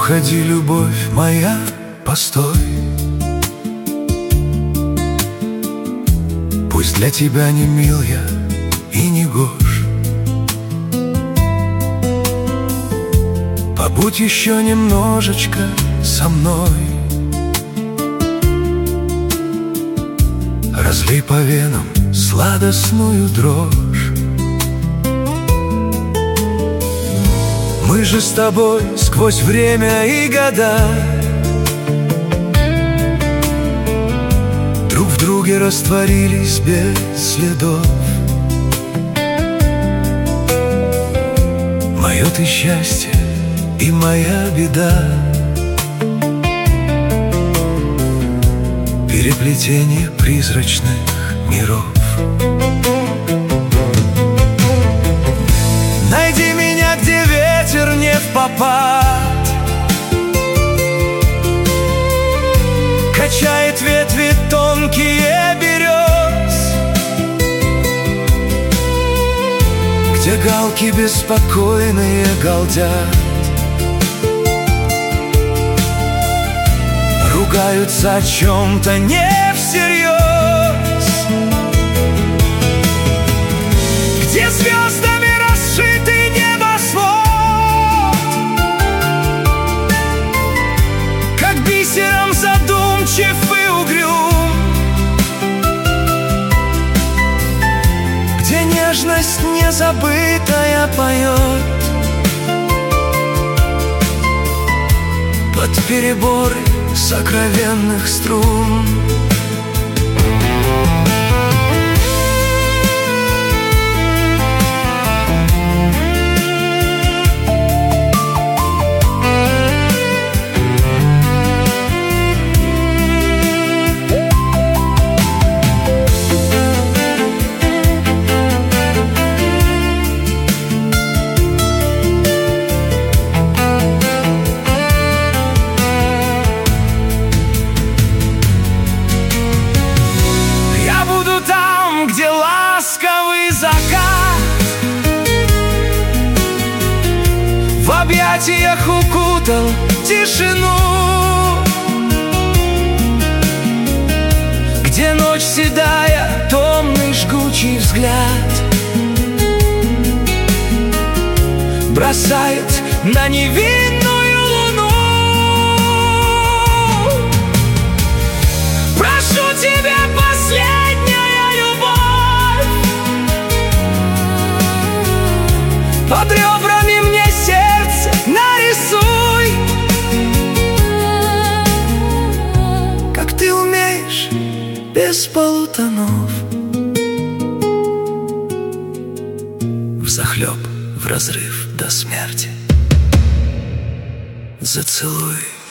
уходи, любовь моя, постой. Пусть для тебя не мил я и не гош. Побудь еще немножечко со мной. Разлей по венам сладостную дрожь. Мы же с тобой сквозь время и года друг в друге растворились без следов. Мое ты счастье и моя беда, переплетение призрачных миров. Найди меня, где ветер не впопад качает ветви тонкие берез, где галки беспокойные галдят, ругаются о чем-то не всерьез, где звездами расшитый небосвод, как бисером задумчив и угрюм, где нежность незабытая поет под переборы сокровенных струн. Где ласковый закат в объятиях укутал тишину, где ночь седая, томный жгучий взгляд бросает на невинную луну. Прошу тебя, под ребрами мне сердце нарисуй, как ты умеешь, без полутонов, взахлеб, в разрыв до смерти. Зацелуй